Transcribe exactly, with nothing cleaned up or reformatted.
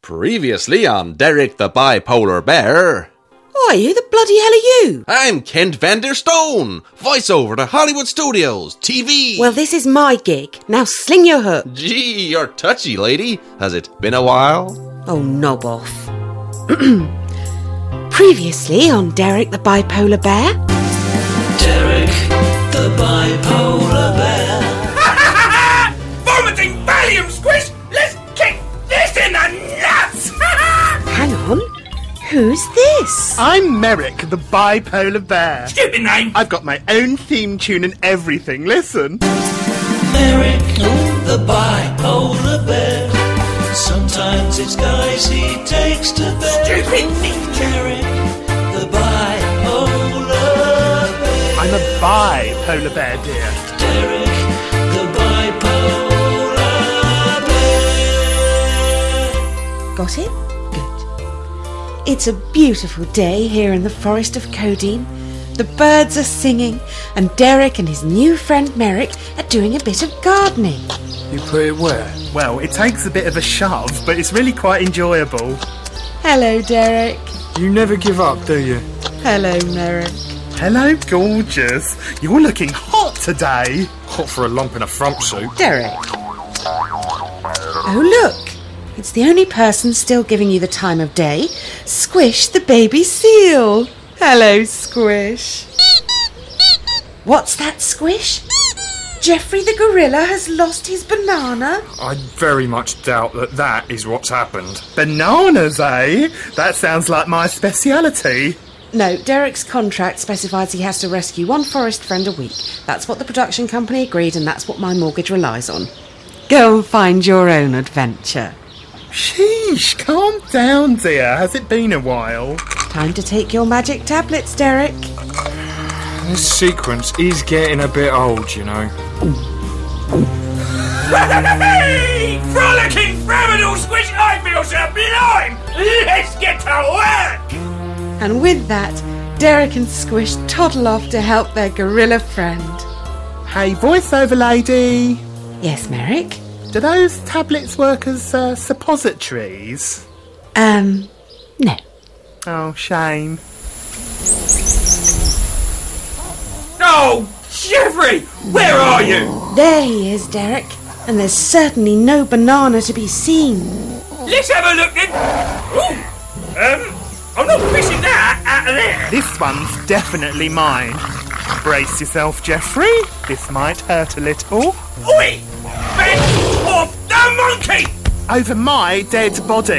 Previously on Derek the Bipolar Bear. Oi, who the bloody hell are you? I'm Kent Vanderstone, voiceover to Hollywood Studios, T V. Well, this is my gig. Now sling your hook. Gee, you're touchy, lady. Has it been a while? Oh, knob off. Previously on Derek the Bipolar Bear. Derek the Bipolar Bear. Vomiting Valium, Squish! Let's kick this in the nuts! Hang on. Who's this? I'm Merrick, the Bipolar Bear. Stupid name! I've got my own theme tune and everything. Listen. Merrick the Bipolar Bear. Sometimes it's guys he takes to bed. Stupid Merrick the Bipolar Bear. I'm a Bipolar Bear, dear. Derek the Bipolar Bear. Got it? It's a beautiful day here in the forest of Codeine. The birds are singing, and Derek and his new friend Merrick are doing a bit of gardening. You put it where? Well, it takes a bit of a shove, but it's really quite enjoyable. Hello, Derek. You never give up, do you? Hello, Merrick. Hello, gorgeous. You're looking hot today. Hot for a lump in a front suit. Derek. Oh, look. It's the only person still giving you the time of day. Squish the baby seal. Hello, Squish. What's that, Squish? Jeffrey the gorilla has lost his banana? I very much doubt that that is what's happened. Bananas, eh? That sounds like my speciality. No, Derek's contract specifies he has to rescue one forest friend a week. That's what the production company agreed, and that's what my mortgage relies on. Go and find your own adventure. Sheesh, calm down, dear. Has it been a while? Time to take your magic tablets, Derek. This sequence is getting a bit old, you know. Hey! Frolicking criminal, Squish! I feel sublime! Let's get to work! And with that, Derek and Squish toddle off to help their gorilla friend. Hey, voiceover lady. Yes, Merrick? Do those tablets work as uh, suppositories? Um, no. Oh, shame. Oh, Jeffrey! Where are you? There he is, Derek. And there's certainly no banana to be seen. Let's have a look then. Ooh, um, I'm not fishing that out of there. This one's definitely mine. Brace yourself, Jeffrey. This might hurt a little. Oi! Fence off the monkey! Over my dead body.